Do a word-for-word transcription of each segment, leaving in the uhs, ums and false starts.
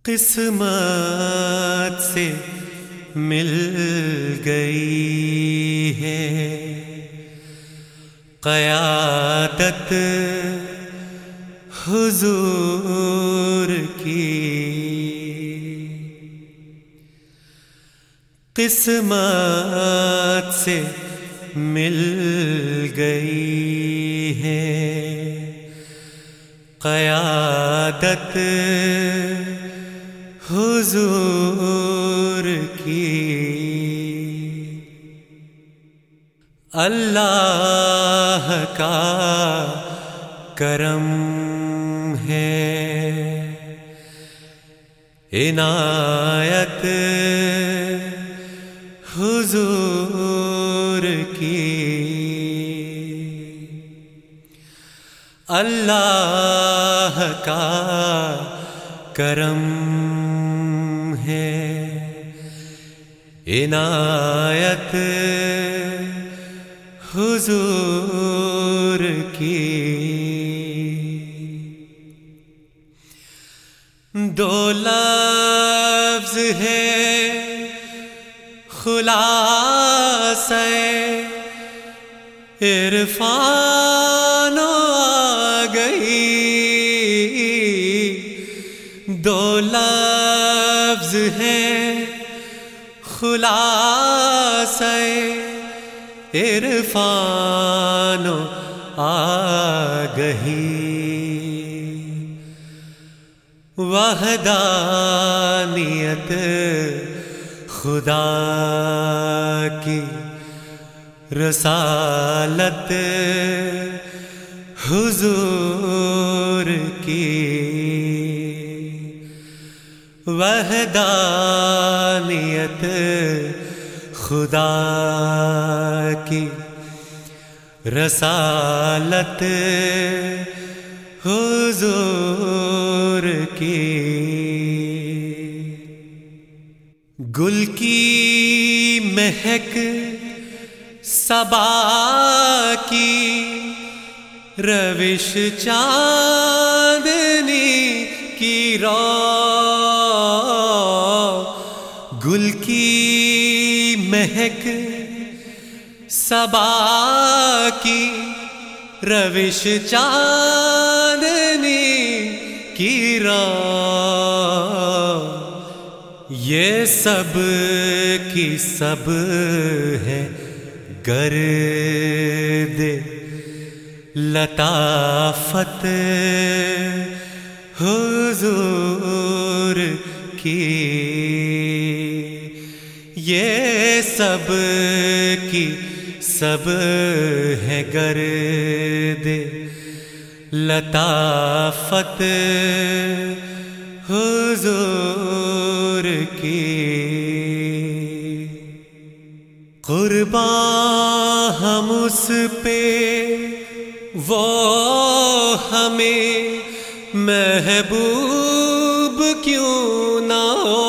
قسمت سے مل گئی ہے قیادت حضور کی، قسمت سے مل گئی ہے قیادت حضور کی۔ اللہ کا کرم ہے عنایت حضور کی، اللہ کا کرم ہے عنایت حضور کی۔ دو لفظ ہے خلاصہ عرفان آ گئی، دو لفظ ہے خلاصہ عرفان آ گئی، وحدانیت خدا کی رسالت حضور کی، وحدانیت خدا کی رسالت حضور کی۔ گل کی مہک صبا کی روش چاندنی کی رو، گل کی مہک صبا کی روش چاندنی کی رو، یہ سب کی سب ہے گرد لطافت حضور کی، یہ سب کی سب ہے گرد لطافت حضور کی۔ قرباں ہم اس پہ وہ ہمیں محبوب کیوں نہ ہو،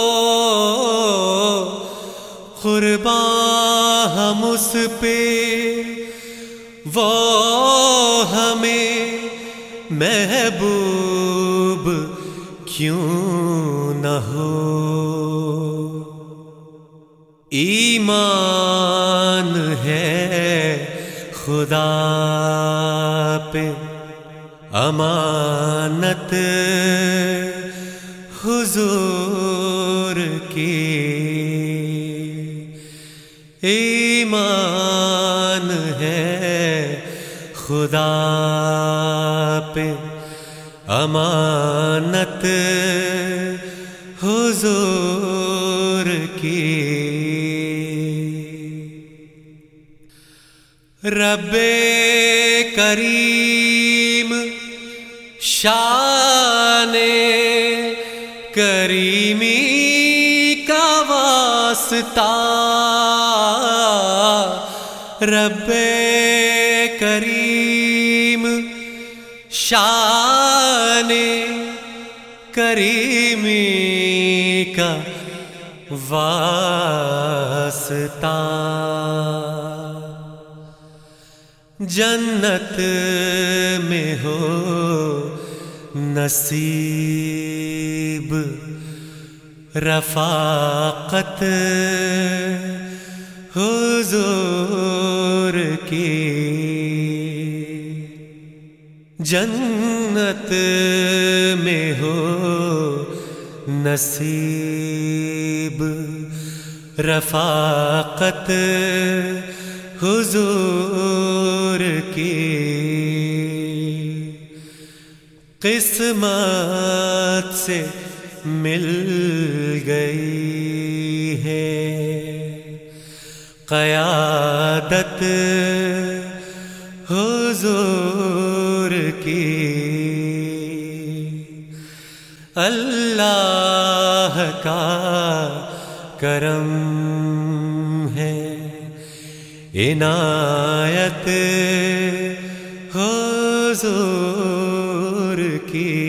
قرباں ہم اس پہ وہ ہمیں محبوب کیوں نہ ہو۔ ایمان ہے خدا پہ امانت حضور کی، ایمان ہے خدا پہ امانت حضور کی۔ رب کریم شان کریمی کا واسطہ، رب کریم شان کریمی کا واسطہ، جنت میں ہو نصیب رفاقت حضور کی جنت میں ہو نصیب رفاقت حضور کی قسمت سے مل گئی ہے قیادت حضور کی اللہ کا کرم ہے عنایت حضور کی